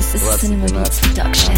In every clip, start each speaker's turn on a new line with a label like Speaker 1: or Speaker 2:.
Speaker 1: 2012.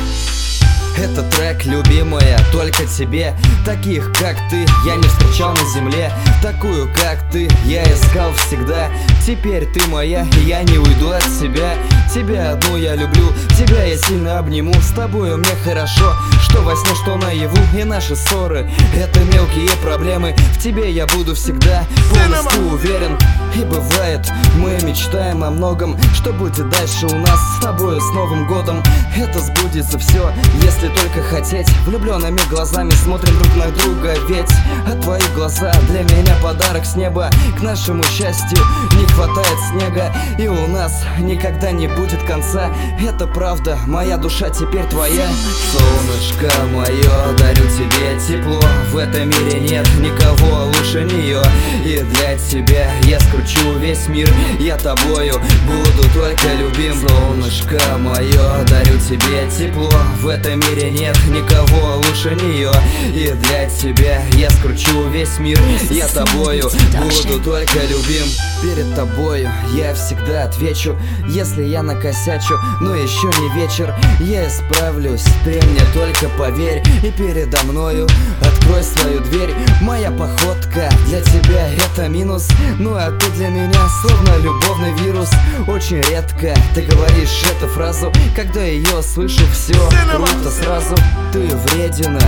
Speaker 2: Этот трек, любимая, только тебе. Таких, как ты, я не встречал на земле. Такую, как ты, я искал всегда. Теперь ты моя, и я не уйду от себя. Тебя одну я люблю, тебя я сильно обниму. С тобою мне хорошо, что во сне, что наяву. И наши ссоры, это мелкие проблемы. В тебе я буду всегда полностью уверен. И бывает, мы мечтаем о многом, что будет дальше у нас с тобою с Новым годом. Это сбудется все, если только хотеть. Влюбленными глазами смотрим друг на друга, ведь твои глаза для меня подарок с неба. К нашему счастью не хватает снега, и у нас никогда не будет конца. Это правда, моя душа теперь твоя. Солнышко мое, дарю тебе тепло. В этом мире нет никого лучше нее. И для тебя я скручу весь мир. Я тобою буду только любим. Солнышко мое, дарю тебе тепло. В этом мире нет никого лучше нее. И для тебя я скручу весь мир. Я тобою буду только любим. Перед тобою я всегда отвечу, если я накосячу, но еще не вечер. Я исправлюсь, ты мне только поверь. И передо мною открой свою дверь. Моя походка для тебя это минус, ну а ты для меня словно любовный вирус. Очень редко ты говоришь эту фразу, когда ее слышу, все круто сразу. Ты вредина,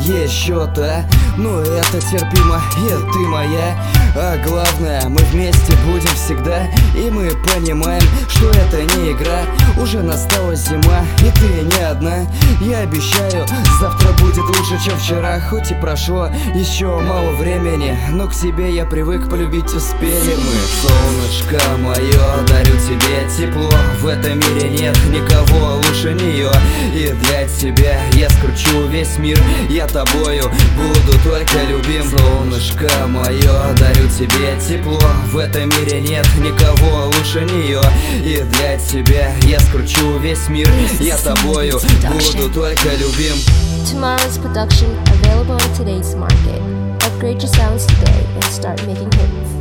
Speaker 2: еще-то, ну это терпимо, и ты моя. А главное, мы вместе будем всегда. И мы понимаем, что это не игра. Уже настала зима, и ты не одна. Я обещаю, завтра будет лучше, чем вчера. Хоть и прошло еще мало времени, но к тебе я привык, полюбить успели мы. Солнышко мое, дарю тебе тепло. В этом мире нет никого лучше нее. И для тебя я скручу весь мир. Я тобою буду только любим. Солнышко мое, дарю тебе тепло. В этом мире нет никого лучше нее. И для тебя я скручу весь мир. Я тобою буду только любим.
Speaker 1: Tomorrow's production available in today's market. Upgrade your sounds today and start making hits.